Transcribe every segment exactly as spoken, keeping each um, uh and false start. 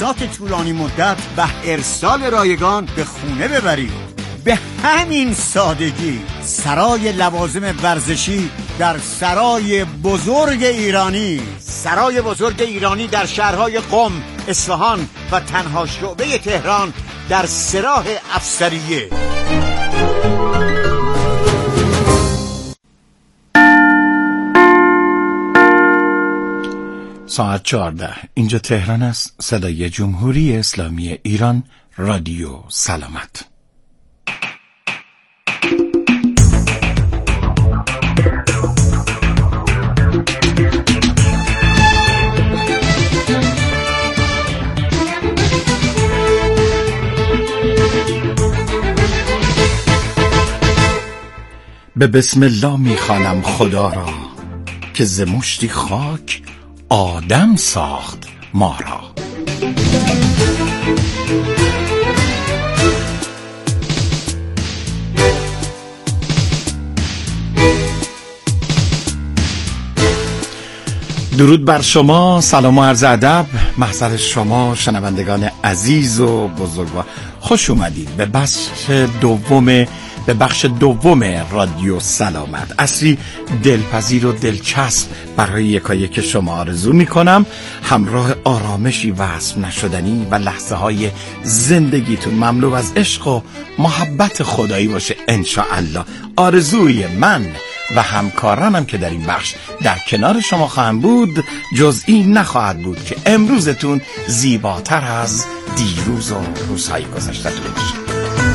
اقساط طولانی مدت و ارسال رایگان به خونه ببرید. به همین سادگی سرای لوازم ورزشی در سرای بزرگ ایرانی، سرای بزرگ ایرانی در شهرهای قم، اصفهان و تنها شعبه تهران در سراح افسریه. ساعت چهارده اینجا تهران است. صدای جمهوری اسلامی ایران، رادیو سلامت. به بسم الله میخوانم خدا را که ز مشتی خاک آدم ساخت ما را. درود بر شما، سلام و عرض ادب محضر شما شنوندگان عزیز و بزرگوار. خوش اومدید به بخش دوم به بخش دوم رادیو سلامت. عصری دلپذیر و دلچسب برای یکایک شما آرزو میکنم. همراه آرامشی وصف نشدنی و لحظه های زندگیتون مملو از عشق و محبت خدایی باشه انشاءالله. آرزوی من و همکارانم که در این بخش در کنار شما خواهم بود جز این نخواهد بود که امروزتون زیباتر از دیروز و روزهای گذشته‌تون باشه.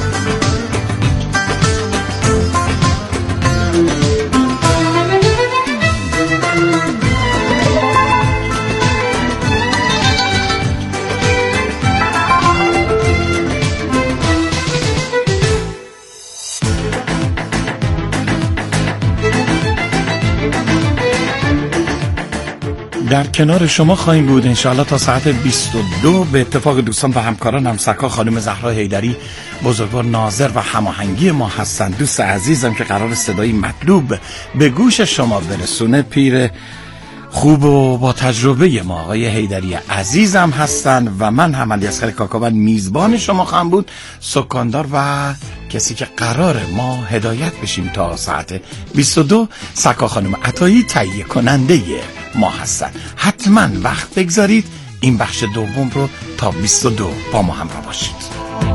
در کنار شما خواهیم بود انشاءالله تا ساعت بیست و دو به اتفاق دوستان و همکاران همسرکار خانم زهرا حیدری بزرگوار ناظر و هماهنگی ما هستند. دوست عزیزم که قرار صدایی مطلوب به گوش شما برسونه پیر خوب و با تجربه ما آقای حیدری عزیزم هستند و من هم علیاصغر کاکاوند میزبان شما خواهم بود، سکاندار و کسی که قرار ما هدایت بشیم تا ساعت بیست و دو. سکا خانم عطایی تهیه کننده ما هستن. حتما وقت بگذارید این بخش دوم رو تا بیست و دو با ما همراه باشید.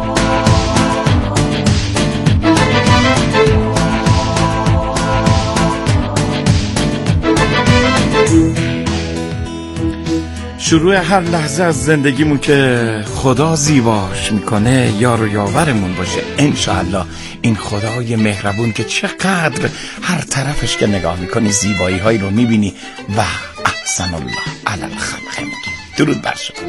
شروع هر لحظه از زندگیمون که خدا زیباش میکنه یار و یاورمون باشه انشاءالله. این خدای مهربون که چقدر هر طرفش که نگاه میکنی زیبایی هایی رو میبینی و احسن الله علی الخلق میگی. درود بر شما.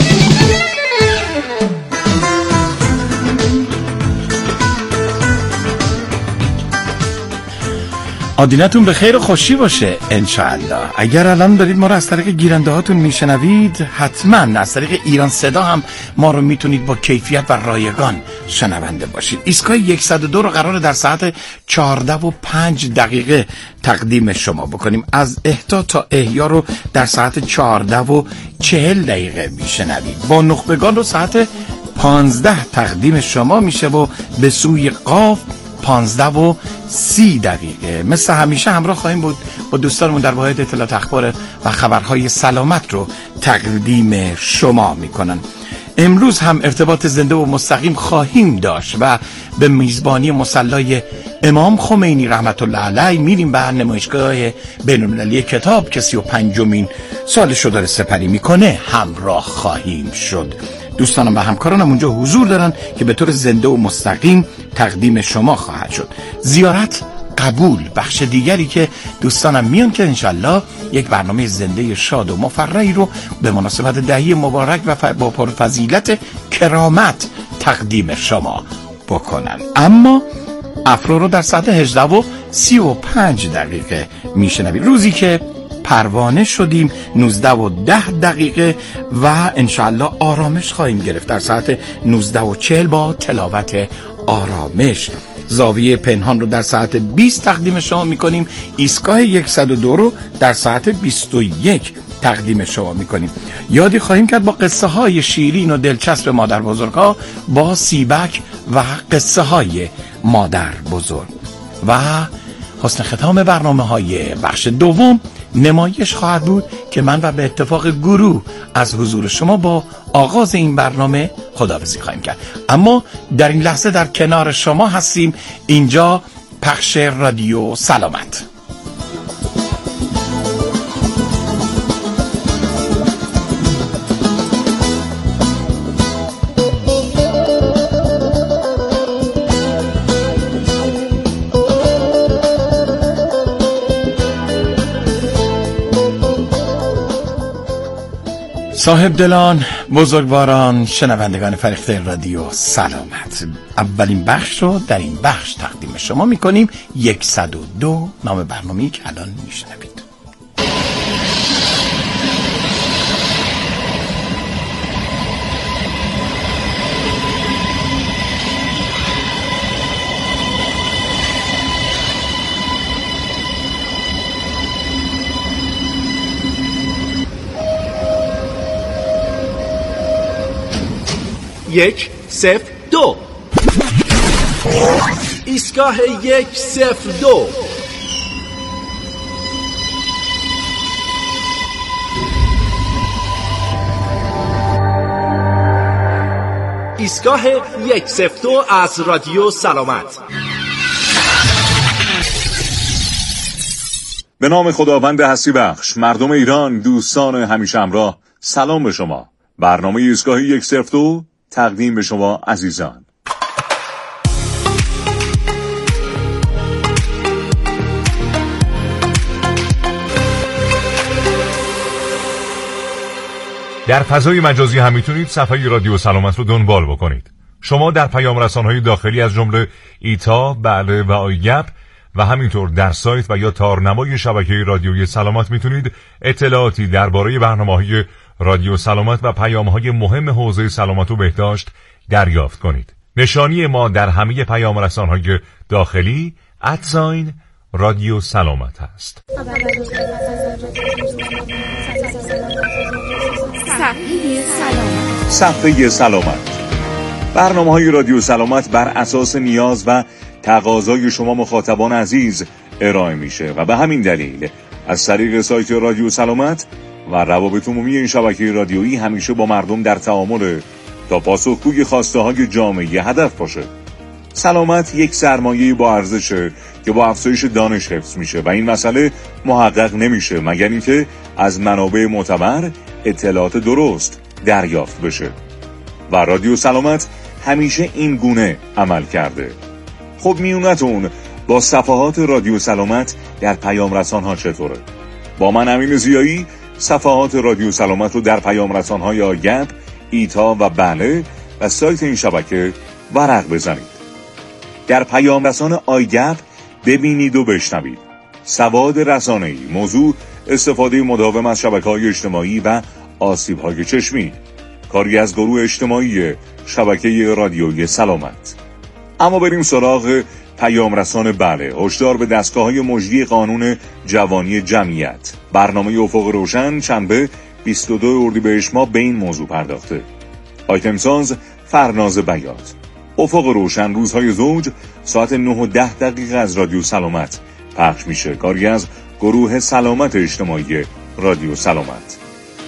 آدینتون به خیر و خوشی باشه انشاءالله. اگر الان دارید ما رو از طریق گیرنده هاتون میشنوید حتما از طریق ایران صدا هم ما رو میتونید با کیفیت و رایگان شنونده باشید. ایستگاه صد و دو رو قراره در ساعت چهارده و پنج دقیقه تقدیم شما بکنیم. از احتا تا احیا رو در ساعت چهارده و چهل دقیقه میشنوید. با نخبگان رو ساعت پانزده تقدیم شما میشه و به سوی قاف پانزده و سی دقیقه. مثل همیشه همراه خواهیم بود با دوستانمون در واحد اطلاعات اخبار و خبرهای سلامت رو تقدیم شما میکنن. امروز هم ارتباط زنده و مستقیم خواهیم داشت و به میزبانی مصلی امام خمینی رحمت الله علیه میریم به نمایشگاه بین‌المللی کتاب که سی و پنجمین سالش رو داره سپری میکنه همراه خواهیم شد. دوستانم و همکارانم اونجا حضور دارن که به طور زنده و مستقیم تقدیم شما خواهد شد. زیارت قبول بخش دیگری که دوستانم میان که انشالله یک برنامه زنده شاد و مفرحی رو به مناسبت دهی مبارک و با پرفضیلت کرامت تقدیم شما بکنن. اما افرا رو در ساعت هجده و سی و پنج دقیقه میشنوید. روزی که پروانه شدیم نوزده و ده دقیقه و انشاءالله آرامش خواهیم گرفت در ساعت نوزده و چهل با تلاوت آرامش. زاویه پنهان رو در ساعت بیست تقدیم شما میکنیم. ایستگاه صد و دو رو در ساعت بیست و یک تقدیم شما میکنیم. یادی خواهیم کرد با قصه های شیرین و دلچسب مادر بزرگها، با سیبک و قصه های مادر بزرگ. و حسن ختام برنامه های بخش دوم نمایش خواهد بود که من و به اتفاق گروه از حضور شما با آغاز این برنامه خداحافظی خواهیم کرد. اما در این لحظه در کنار شما هستیم. اینجا پخش رادیو سلامت. صاحب دلان، بزرگواران، شنوندگان فریخته رادیو سلامت، اولین بخش رو در این بخش تقدیم شما میکنیم. صد و دو نام برنامه‌ای که الان میشنوید. یک صفر دو ایستگاه یک صفر دو ایستگاه یک صفر دو از رادیو سلامت. به نام خداوند هستی بخش، مردم ایران، دوستان همیشه همراه، سلام به شما. برنامه ایستگاه یک صفر دو تقدیم به شما عزیزان. در فضای مجازی هم میتونید صفحه رادیو سلامت رو دنبال بکنید. شما در پیام رسانه‌های داخلی از جمله ایتا، بله و آیگپ و همینطور در سایت و یا تارنمای شبکه رادیوی سلامت میتونید اطلاعاتی درباره برنامه‌های رادیو سلامت و پیام‌های مهم حوزه سلامت و بهداشت دریافت کنید. نشانی ما در همه پیام رسانه‌های داخلی ادساین رادیو سلامت است. صفحه سلامت. صفحه سلامت. برنامه‌های رادیو سلامت بر اساس نیاز و تقاضای شما مخاطبان عزیز ارائه میشه و به همین دلیل از طریق سایت رادیو سلامت و روابط عمومی این شبکه رادیویی همیشه با مردم در تعامل تا پاسخگوی خواسته های جامعه هدف باشه. سلامت یک سرمایه با ارزشه که با افزایش دانش حفظ میشه و این مسئله محقق نمیشه مگر اینکه از منابع معتبر اطلاعات درست دریافت بشه و رادیو سلامت همیشه این گونه عمل کرده. خب میونتون با صفحات رادیو سلامت در پیام رسان‌ها چطوره؟ با من امین ضیایی صفحات رادیو سلامت رو در پیام رسان‌های آیگپ، ایتا و بله و سایت این شبکه ورق بزنید. در پیام رسان آیگپ ببینید و بشنوید. سواد رسانه‌ای، موضوع استفاده مداوم از شبکه‌های اجتماعی و آسیب‌های چشمی، کاری از گروه اجتماعی شبکه رادیوی سلامت. اما بریم سراغ پیام رسان بله. هشدار به دستگاه‌های مجری قانون جوانی جمعیت. برنامه افق روشن شنبه بیست و دو اردیبهشت ماه به این موضوع پرداخته. آیتم ساز فرناز بیات. افق روشن روزهای زوج ساعت نه و ده دقیقه از رادیو سلامت پخش میشه، کاری از گروه سلامت اجتماعی رادیو سلامت.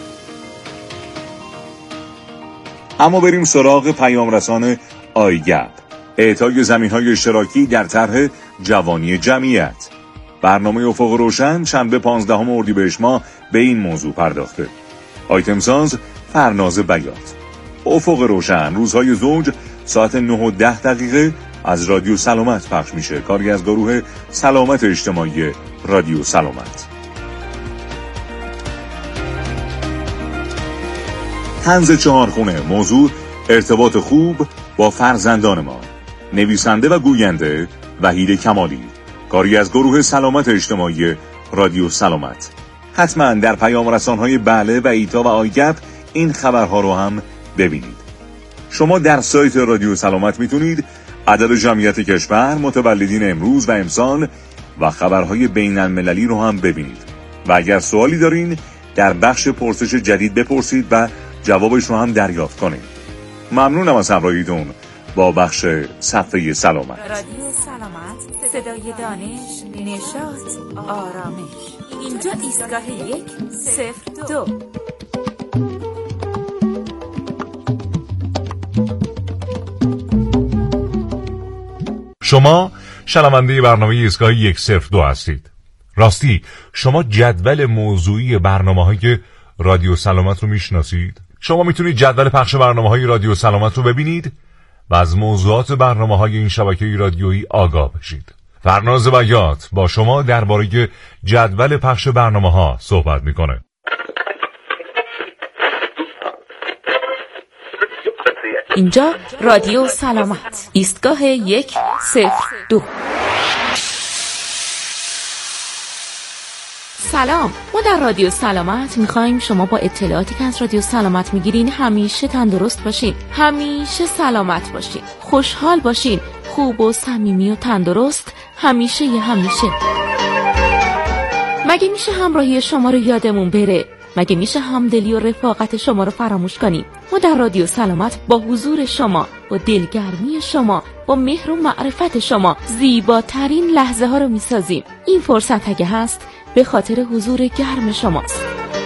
اما بریم سراغ پیام رسان آیگپ. اعطای زمین‌های اشتراکی در طرح جوانی جمعیت. برنامه افق روشن شنبه پانزدهم اردیبهشت ماه به این موضوع پرداخته. آیتم ساز فرناز بیات. افق روشن روزهای زوج ساعت نه و ده دقیقه از رادیو سلامت پخش میشه، کاری از گروه سلامت اجتماعی رادیو سلامت. طنز چهارخونه. موضوع ارتباط خوب با فرزندان ما. نویسنده و گوینده وحید کمالی، کاری از گروه سلامت اجتماعی رادیو سلامت. حتما در پیام رسان‌های بله و ایتا و آیگپ این خبرها رو هم ببینید. شما در سایت رادیو سلامت میتونید عدد جمعیت کشور، متولدین امروز و امسال و خبرهای بین المللی رو هم ببینید و اگر سوالی دارین در بخش پرسش جدید بپرسید و جوابش رو هم دریافت کنید. ممنونم از همراهیتون با بخش صفحه سلامت. رادیو سلامت، صدای دانش، نشاط، آرامش. اینجا ایستگاه یک صفر دو. شما شنونده برنامه ایستگاه یک صفر دو هستید. راستی شما جدول موضوعی برنامه‌های رادیو سلامت رو میشناسید؟ شما میتونید جدول پخش برنامه‌های رادیو سلامت رو ببینید و از موضوعات برنامه‌های این شبکه رادیویی آگاه بشید. فرناز بیات با شما درباره جدول پخش برنامه‌ها صحبت میکنه. اینجا رادیو سلامت، ایستگاه یک صفر دو. سلام، ما در رادیو سلامت میخواییم شما با اطلاعاتی که از رادیو سلامت میگیرین همیشه تندرست باشین، همیشه سلامت باشین، خوشحال باشین، خوب و صمیمی و تندرست همیشه یه همیشه. مگه میشه همراهی شما رو یادمون بره؟ مگه میشه همدلی و رفاقت شما رو فراموش کنیم؟ ما در رادیو سلامت با حضور شما، با دلگرمی شما، با مهر و معرفت شما زیباترین لحظه ها رو میسازیم. این فرصت اگه هست به خاطر حضور گرم شماست.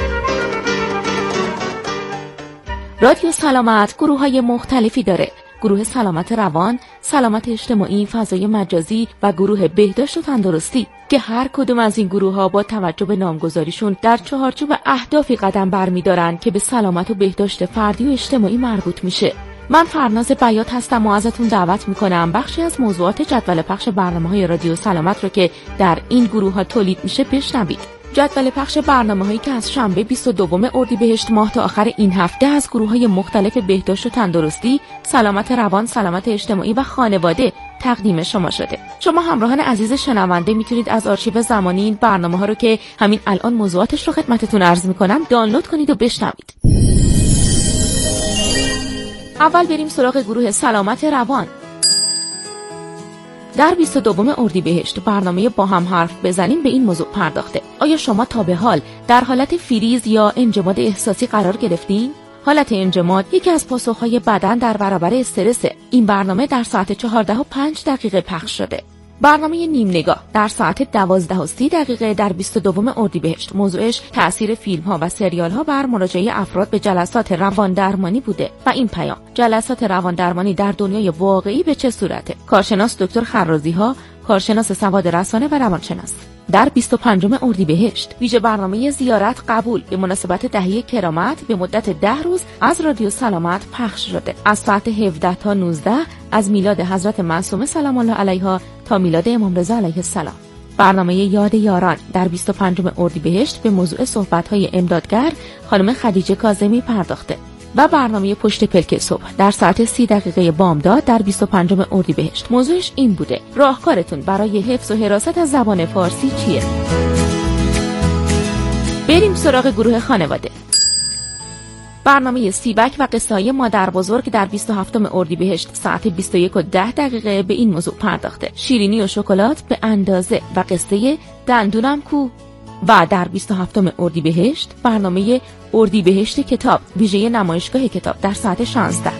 رادیو سلامت گروه های مختلفی داره: گروه سلامت روان، سلامت اجتماعی، فضای مجازی و گروه بهداشت و تندرستی که هر کدوم از این گروه ها با توجه به نامگذاریشون در چهارچوب اهدافی قدم برمی‌دارن که به سلامت و بهداشت فردی و اجتماعی مربوط میشه. من فرناز بیات هستم و ازتون دعوت میکنم بخشی از موضوعات جدول پخش برنامه‌های رادیو سلامت رو که در این گروه ها تولید میشه بشنوید. جدول پخش برنامه‌هایی که از شنبه بیست و دوم اردیبهشت ماه تا آخر این هفته از گروه‌های مختلف بهداشت و تندرستی، سلامت روان، سلامت اجتماعی و خانواده تقدیم شما شده. شما همراهان عزیز شنونده میتونید از آرشیو زمانی این برنامه‌ها رو که همین الان موضوعاتش رو خدمتتون عرض می‌کنم دانلود کنید و بشنوید. اول بریم سراغ گروه سلامت روان. در بیست و دوم اردیبهشت برنامه با هم حرف بزنیم به این موضوع پرداخته: آیا شما تا به حال در حالت فریز یا انجماد احساسی قرار گرفتین؟ حالت انجماد یکی از پاسخهای بدن در برابر استرس. این برنامه در ساعت چهارده و پنج دقیقه پخش شده. برنامه نیم نگاه در ساعت دوازده و سی دقیقه در بیست و دوم اردیبهشت موضوعش تأثیر فیلم ها و سریال ها بر مراجعه افراد به جلسات روان درمانی بوده و این پیام: جلسات روان درمانی در دنیای واقعی به چه صورته؟ کارشناس دکتر خرازی ها، کارشناس سواد رسانه و روانشناس. در بیست و پنجم اردیبهشت ویژه برنامه زیارت قبول به مناسبت دهه کرامت به مدت ده روز از رادیو سلامت پخش شده. از ساعت هفده تا نوزده از میلاد حضرت معصومه سلام الله علیها تا میلاد امام رضا علیه السلام. برنامه یاد یاران در بیست و پنجم اردیبهشت به موضوع صحبت‌های امدادگر خانم خدیجه کاظمی پرداخته و برنامه پشت پلک صبح در ساعت سی دقیقه بامداد در بیست و پنجم اردیبهشت موضوعش این بوده: راهکارتون برای حفظ و حراست از زبان فارسی چیه؟ بریم سراغ گروه خانواده. برنامه سیبک و قصه‌های مادر بزرگ در بیست و هفتم اردیبهشت ساعت بیست و یک و ده دقیقه به این موضوع پرداخته: شیرینی و شکلات به اندازه و قصه دندونم کو. و در بیست و هفتم اردیبهشت برنامه اردیبهشت کتاب ویژه نمایشگاه کتاب در ساعت شانزده.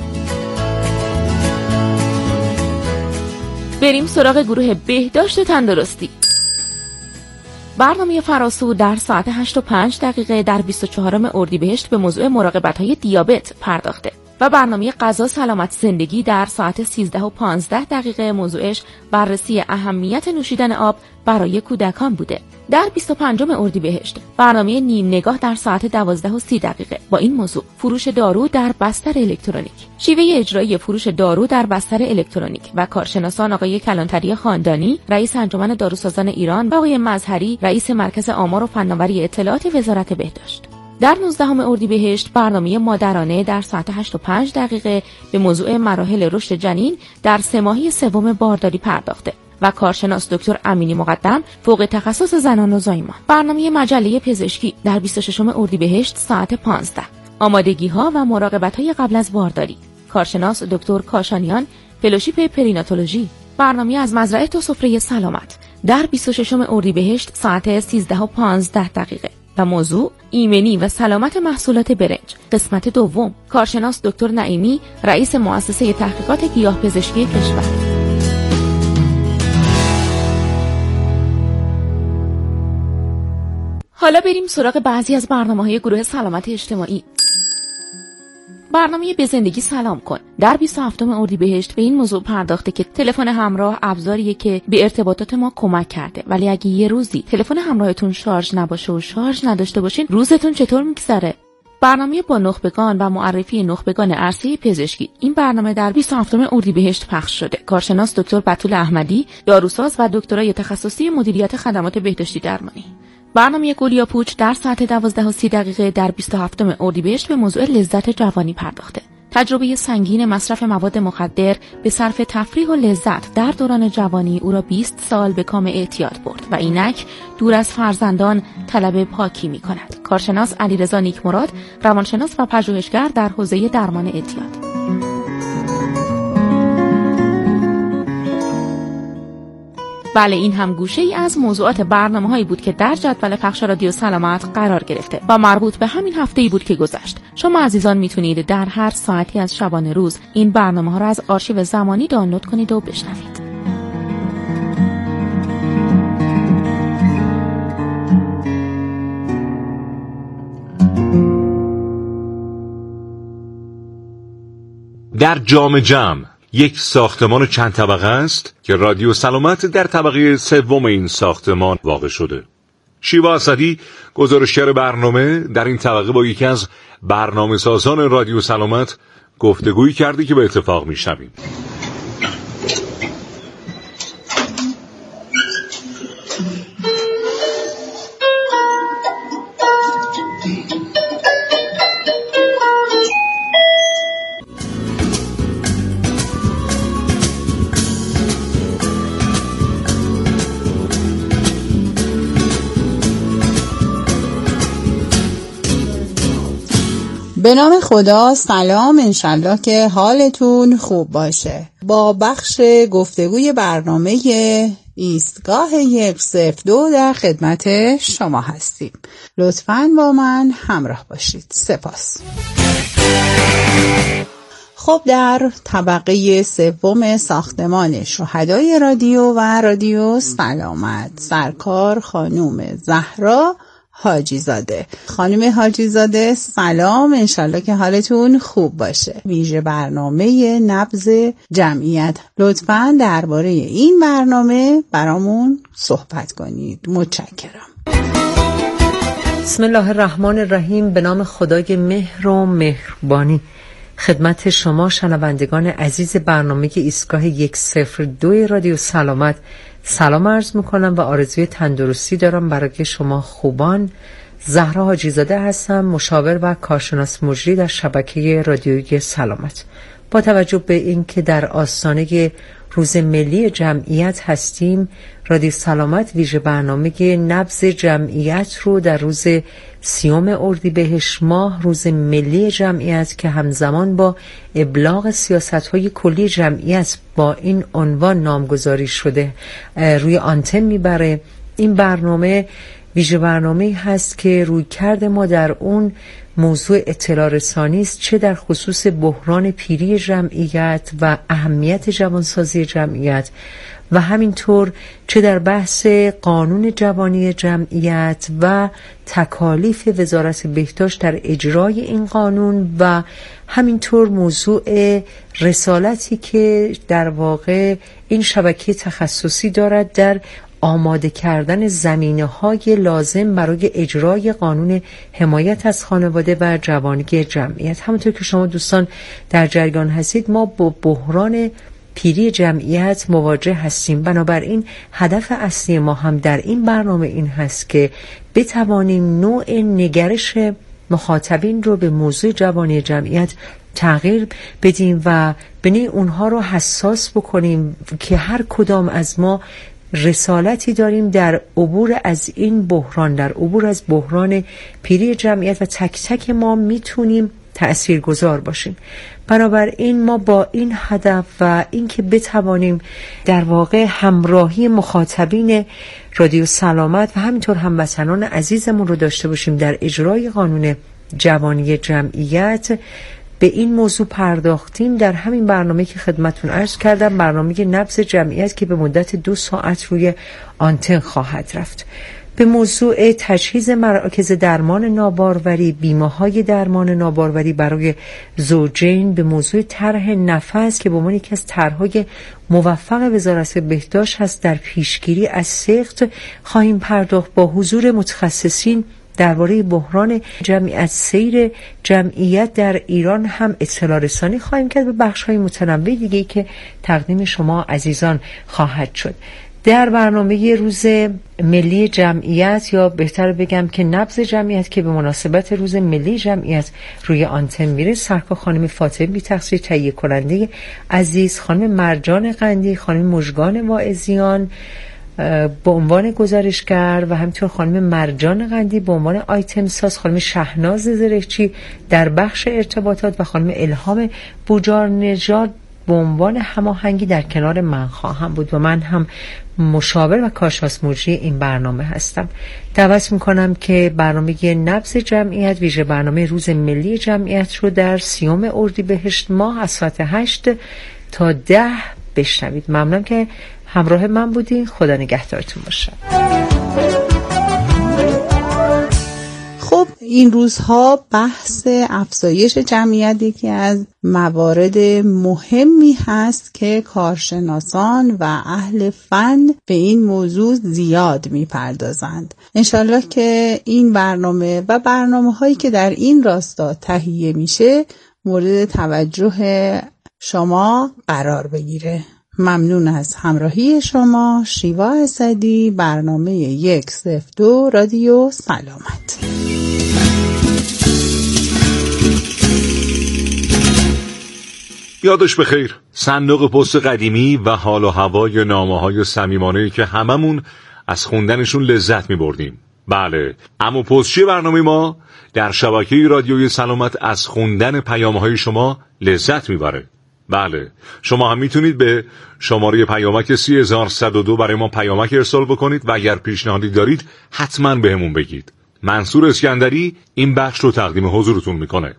بریم سراغ گروه بهداشت و تندرستی. برنامه فراسو در ساعت هشت و پنج دقیقه در بیست و چهارم اردیبهشت به موضوع مراقبت‌های دیابت پرداخته و برنامه غذا سلامت زندگی در ساعت سیزده و پانزده دقیقه موضوعش بررسی اهمیت نوشیدن آب برای کودکان بوده. در بیست و پنجم اردیبهشت برنامه نیم نگاه در ساعت دوازده و سی دقیقه با این موضوع: فروش دارو در بستر الکترونیک. شیوه اجرایی فروش دارو در بستر الکترونیک و کارشناسان آقای کلانتری خاندانی رئیس انجمن داروسازان ایران و آقای مظهری رئیس مرکز آمار و فناوری اطلاعات وزارت بهداشت. در نوزدهم اردیبهشت برنامه مادرانه در ساعت هشت و پنج دقیقه به موضوع مراحل رشد جنین در سه ماهه سوم بارداری پرداخته و کارشناس دکتر امینی مقدم فوق تخصص زنان و زایمان. برنامه مجله پزشکی در بیست و ششم اردیبهشت ساعت پانزده. آمادگی‌ها و مراقبت‌های قبل از بارداری. کارشناس دکتر کاشانیان فلوشیپ پریناتولوژی. برنامه از مزرعه تا سفره سلامت در بیست و ششم اردیبهشت ساعت سیزده و پانزده دقیقه و موضوع ایمنی و سلامت محصولات برنج. قسمت دوم، کارشناس دکتر نعیمی، رئیس مؤسسه تحقیقات گیاهپزشکی کشور. حالا بریم سراغ بعضی از برنامه‌های گروه سلامت اجتماعی. برنامه به زندگی سلام کن در بیست و هفتم اردیبهشت به این موضوع پرداخته که تلفن همراه ابزاریه که به ارتباطات ما کمک کرده، ولی اگه یه روزی تلفن همراهتون شارژ نباشه و شارژ نداشته باشین، روزتون چطور میگذره؟ برنامه با نخبگان و معرفی نخبگان عرصه پزشکی. این برنامه در بیست و هفتم اردیبهشت پخش شده. کارشناس دکتر بتول احمدی، داروساز و دکترای تخصصی مدیریت خدمات بهداشتی درمانی. برنامه گل یا پوچ در ساعت دوازده و سی دقیقه در بیست و هفتم اردیبهشت به موضوع لذت جوانی پرداخته. تجربه سنگین مصرف مواد مخدر به صرف تفریح و لذت در دوران جوانی او را بیست سال به کام اعتیاد برد و اینک دور از فرزندان طلب پاکی می کند. کارشناس علیرضا نیکمراد، روانشناس و پژوهشگر در حوزه درمان اعتیاد. بله، این هم گوشه ای از موضوعات برنامه‌هایی بود که در جدول پخش رادیو سلامت قرار گرفته و مربوط به همین هفته‌ای بود که گذشت. شما عزیزان میتونید در هر ساعتی از شبانه روز این برنامه‌ها را از آرشیو زمانی دانلود کنید و بشنوید. در جام جم، یک ساختمان چند طبقه است که رادیو سلامت در طبقه سوم این ساختمان واقع شده. شیوا اسدی، گزارشگر برنامه، در این طبقه با یکی از برنامه سازان رادیو سلامت گفتگویی کرده که به اتفاق میشنویم. به نام خدا، سلام، انشالله که حالتون خوب باشه. با بخش گفتگوی برنامه ایستگاه یک صفر دو در خدمت شما هستیم. لطفاً با من همراه باشید. سپاس. خب، در طبقه سوم ساختمان شهدای رادیو و رادیو سلامت، سرکار خانم زهرا حاجی زاده. خانم حاجی زاده سلام، انشالله که حالتون خوب باشه. ویژه برنامه نبض جمعیت، لطفاً درباره این برنامه برامون صحبت کنید. متشکرم. بسم الله الرحمن الرحیم. به نام خدای مهر و مهربانی خدمت شما شنوندگان عزیز برنامه ایستگاه یک صفر دو رادیو سلامت سلام عرض میکنم و آرزوی تندرستی دارم برای شما خوبان. زهرا حاجی زاده هستم، مشاور و کارشناس مجری در شبکه رادیویی سلامت. با توجه به اینکه در آستانه روز ملی جمعیت هستیم، رادیو سلامت ویژه برنامه نبض جمعیت رو در روز سیوم اردیبهشت ماه، روز ملی جمعیت که همزمان با ابلاغ سیاست‌های کلی جمعیت با این عنوان نامگذاری شده، روی آنتن میبره. این برنامه ویژه برنامه‌ای هست که روی کرده ما در اون موضوع اطلاع رسانی است، چه در خصوص بحران پیری جمعیت و اهمیت جوانسازی جمعیت و همینطور چه در بحث قانون جوانی جمعیت و تکالیف وزارت بهداشت در اجرای این قانون و همینطور موضوع رسالتی که در واقع این شبکه تخصصی دارد در آماده کردن زمینه‌های لازم برای اجرای قانون حمایت از خانواده و جوانی جمعیت. همونطور که شما دوستان در جریان هستید، ما با بحران پیری جمعیت مواجه هستیم. بنابراین هدف اصلی ما هم در این برنامه این هست که بتوانیم نوع نگرش مخاطبین رو به موضوع جوانی جمعیت تغییر بدیم و بنی اونها رو حساس بکنیم که هر کدام از ما رسالتی داریم در عبور از این بحران، در عبور از بحران پیری جمعیت و تک تک ما میتونیم تأثیرگذار باشیم. بنابراین ما با این هدف و اینکه بتوانیم در واقع همراهی مخاطبین رادیو سلامت و همینطور هموطنان عزیزمون رو داشته باشیم در اجرای قانون جوانی جمعیت، به این موضوع پرداختیم در همین برنامه که خدمتون عرض کردم، برنامه نبض جمعیت که به مدت دو ساعت روی آنتن خواهد رفت. به موضوع تجهیز مراکز درمان ناباروری، بیمه‌های درمان ناباروری برای زوجین، به موضوع طرح نفس که به عنوان یکی از طرح‌های موفق وزارت بهداشت هست در پیشگیری از سقط خواهیم پرداخت. با حضور متخصصین درباره بحران جمعیت سیر جمعیت در ایران هم اطلاع رسانی خواهیم کرد به بخش‌های متنوع دیگه‌ای که تقدیم شما عزیزان خواهد شد. در برنامه روز ملی جمعیت، یا بهتر بگم که نبض جمعیت که به مناسبت روز ملی جمعیت روی آنتن میره، سرکار خانم فاطمه بی تقصیر تهیه کننده عزیز، خانم مرجان قندی، خانم مژگان واعظیان به عنوان گزارشگر و همینطور خانم مرجان قندی به عنوان آیتم ساز، خانم شهناز زرهچی در بخش ارتباطات و خانم الهام بوجار نژاد به عنوان هماهنگی در کنار من خواهم بود و من هم مشاور و کارشناس مجری این برنامه هستم. دعوت میکنم که برنامه نبض جمعیت، ویژه برنامه روز ملی جمعیت رو در سیوم اردیبهشت ماه از ساعت هشت تا ده بشنوید. ممنونم که همراه من بودین. خدا نگهدارتون باشه. خب این روزها بحث افزایش جمعیت یکی از موارد مهمی هست که کارشناسان و اهل فن به این موضوع زیاد میپردازند. انشالله که این برنامه و برنامه هایی که در این راستا تهیه میشه مورد توجه شما قرار بگیره. ممنون از همراهی شما. شیوا اسدی، برنامه یک صفر دو رادیو سلامت. یادش بخیر، صندوق پست قدیمی و حال و هوای نامه‌های صمیمانه‌ای که هممون از خوندنشون لذت می‌بردیم. بله، اما پستچی برنامه ما در شبکه رادیوی سلامت از خوندن پیام‌های شما لذت می‌بره. بله، شما هم میتونید به شماره پیامک سی هزار و صد و دو برای ما پیامک ارسال بکنید و اگر پیشنهادی دارید حتما بهمون بگید. منصور اسکندری این بخش رو تقدیم حضورتون میکنه.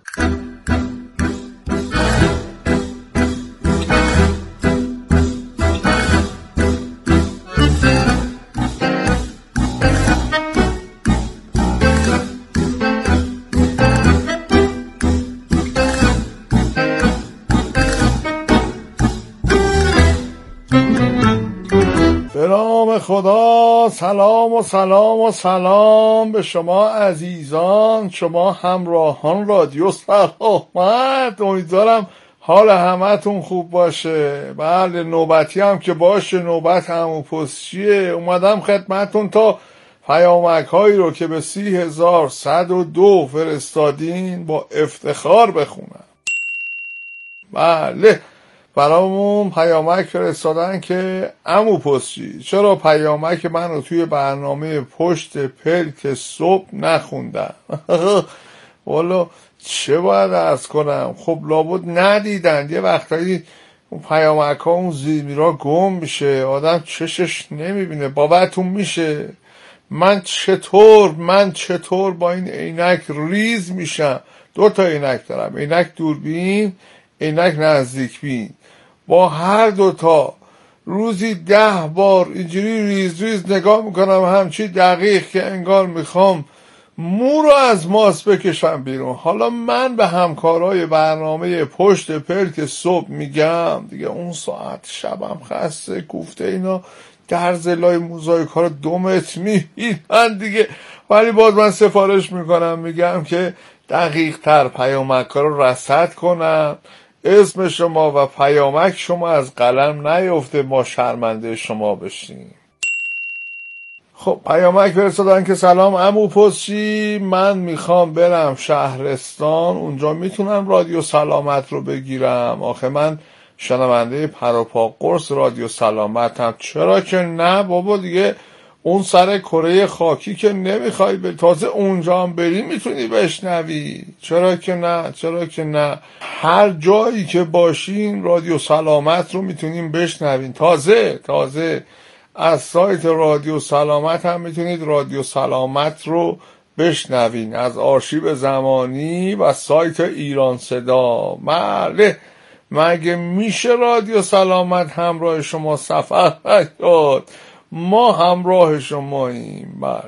خدا، سلام و سلام و سلام به شما عزیزان، شما همراهان رادیو سلامت. امیدوارم حال همتون خوب باشه. بله، نوبتی هم که باشه، نوبت همون پستچیه. اومدم خدمتون تا پیامک هایی رو که به سی هزار و صد و دو فرستادین با افتخار بخونم. بله، برامون پیامک فرستادن که عمو پستچی چرا پیامک من رو توی برنامه پشت پلک صبح نخوندن؟ والا چه باید عرض کنم؟ خب لابد ندیدن. یه وقتایی اون پیامک ها اون زیرمیرا گم میشه، آدم چشش نمیبینه. بابتون میشه من چطور من چطور با این عینک ریز میشم. دو تا عینک دارم، عینک دوربین، عینک نزدیک بین. با هر دوتا روزی ده بار اینجوری ریز ریز نگاه میکنم، همچی دقیق که انگار میخوام مو رو از ماس بکشم بیرون. حالا من به همکارای برنامه پشت پلک صبح میگم دیگه اون ساعت شبم خسته، کوفته اینا در زلای موزاییک ها رو دومت میبینن دیگه. ولی باز من سفارش میکنم، میگم که دقیق تر پیامک ها رو رصد کنم، اسم شما و پیامک شما از قلم نیفته، ما شرمنده شما بشیم. خب پیامک فرستادن که سلام عمو پستچی، من میخوام برم شهرستان، اونجا میتونم رادیو سلامت رو بگیرم؟ آخه من شنونده پروپا قرص رادیو سلامت هم. چرا که نه بابا، دیگه اون سر کره خاکی که نمیخوای به تازه اونجا هم بری میتونی بشنوی. چرا که نه، چرا که نه. هر جایی که باشین رادیو سلامت رو میتونیم بشنوین. تازه تازه از سایت رادیو سلامت هم میتونید رادیو سلامت رو بشنوین، از آرشیو زمانی و سایت ایران صدا. بله، مگه میشه رادیو سلامت همراه شما سفر نکرد؟ ما همراه شماییم. بله.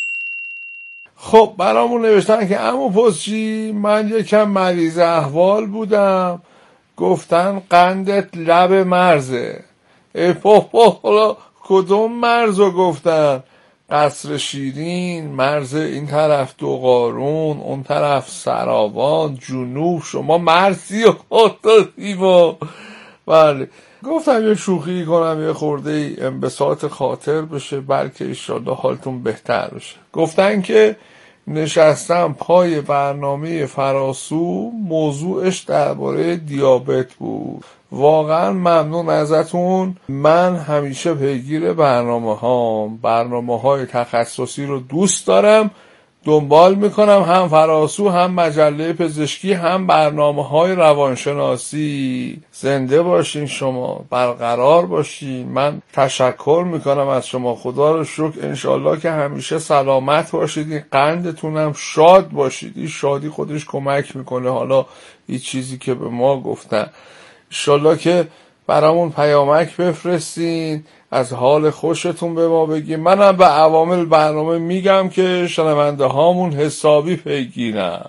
خب برامون نوشتن که عمو پستچی من یکم مریض احوال بودم، گفتن قندت لب مرزه. ای بابا، کدوم مرزو گفتن؟ قصر شیرین، مرز این طرف دوقارون، اون طرف سراوان، جنوب. شما مرزی و خودتایی با. بله، گفتم یه شوخی کنم، یه خورده انبساط خاطر بشه، بلکه ایشالله حالتون بهتر بشه. گفتن که نشستم پای برنامه فراسو، موضوعش درباره دیابت بود. واقعا ممنون ازتون. من همیشه پیگیر برنامه هام، برنامه های تخصصی رو دوست دارم، دنبال میکنم، هم فراسو، هم مجله پزشکی، هم برنامه های روانشناسی. زنده باشین شما، برقرار باشین. من تشکر میکنم از شما، خدا رو شکر. انشالله که همیشه سلامت باشید، این قندتونم شاد باشید. این شادی خودش کمک میکنه. حالا این چیزی که به ما گفتن، انشالله که برامون پیامک بفرستین، از حال خوشتون به ما بگیم. منم به عوامل برنامه میگم که شنونده هامون حسابی پیگیرن.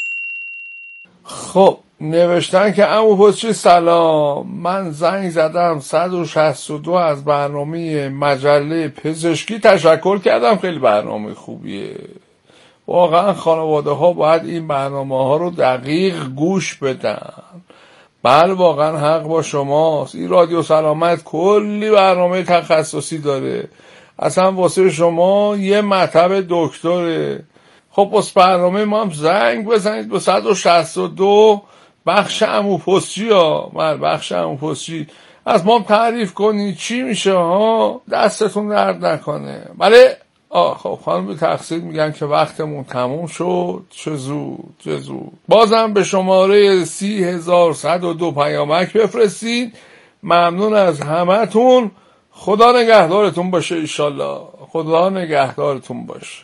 خب نوشتن که عمو پستچی سلام، من زنگ زدم صد و شصت و دو از برنامه مجله پزشکی تشکر کردم، خیلی برنامه خوبیه. واقعا خانواده ها باید این برنامه ها رو دقیق گوش بدن. بله واقعا حق با شماست. این رادیو سلامت کلی برنامه تخصصی داره، اصلا واسه شما یه مطب دکتره. خب بس برنامه ما هم زنگ بزنید به صد و شصت و دو بخش عمو پستچی ها. من بخش عمو پستچی از ما تعریف کنید چی میشه ها، دستتون درد نکنه. بله. آه خب خانم تقصیر میگن که وقتمون تموم شد. چه زود چه زود. بازم به شماره سی هزار صد و دو پیامک بفرستید. ممنون از همتون. خدا نگهدارتون باشه ایشالله. خدا نگهدارتون باشه.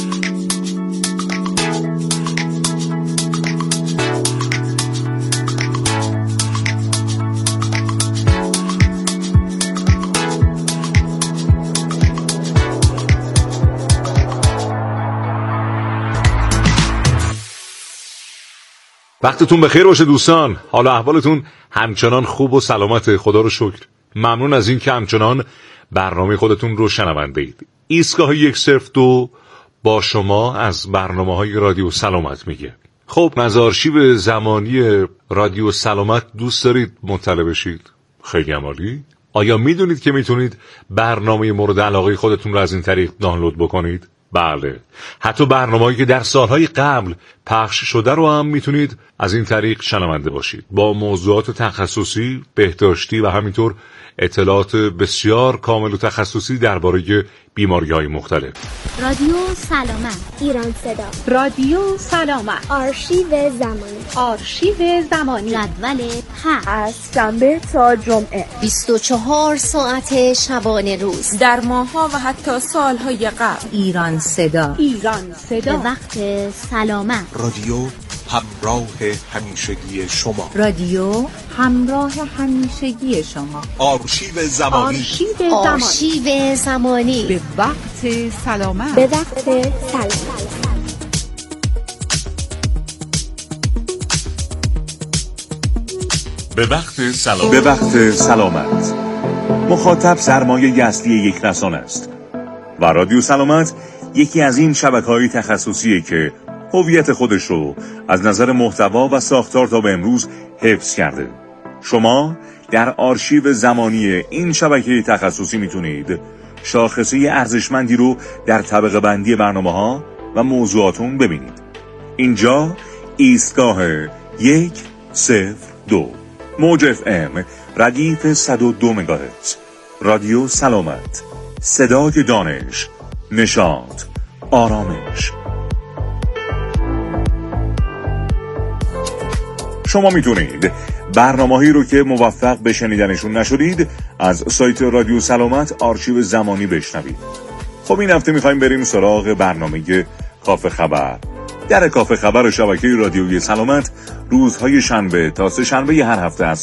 وقتتون بخیر باشه دوستان. حالا احوالتون همچنان خوب و سلامت، خدا رو شکر. ممنون از این که همچنان برنامه خودتون رو شنونده اید. ایستگاه یک صفر دو با شما از برنامه های رادیو سلامت میگه. خب از آرشیو زمانی رادیو سلامت دوست دارید مطلع بشید؟ خیلی عالی. آیا میدونید که میتونید برنامه مورد علاقه خودتون رو از این طریق دانلود بکنید؟ بله، حتی برنامه‌ای که در سالهای قبل پخش شده رو هم میتونید از این طریق شنونده باشید، با موضوعات تخصصی، بهداشتی و همینطور اطلاعات بسیار کامل و تخصصی درباره بیماری‌های مختلف. رادیو سلامت، ایران صدا، رادیو سلامت، آرشیو زمانی، آرشیو زمانی، جدول پخش از شنبه تا جمعه، بیست و چهار ساعت شبانه روز، در ماه‌ها و حتی سال‌های قبل. ایران صدا، ایران صدا، به وقت سلامت. رادیو همراه همیشگی شما، رادیو همراه همیشگی شما، آرشیو زمانی، آرشیو زمانی، آرشیو زمانی، به وقت سلامت، به وقت سلامت. به وقت سلامت. به وقت سلامت. مخاطب سرمایه اصلی یک رسانه است و رادیو سلامت یکی از این شبکه‌های تخصصیه که هویت خودش رو از نظر محتوا و ساختار تا به امروز حفظ کرده. شما در آرشیو زمانی این شبکه تخصصی میتونید شاخصه ارزشمندی رو در طبقه بندی برنامه‌ها و موضوعاتون ببینید. اینجا ایستگاه یک صفر دو موج اف ام ردیف صد و دو مگاهرتز، رادیو سلامت، صدای دانش، نشاط، آرامش. شما میتونید برنامه‌هایی رو که موفق به شنیدنشون نشدید از سایت رادیو سلامت آرشیو زمانی بشنوید. خب این هفته میخوایم بریم سراغ برنامه کافه خبر. در کافه خبر شبکه رادیوی سلامت روزهای شنبه تا سه شنبه هر هفته از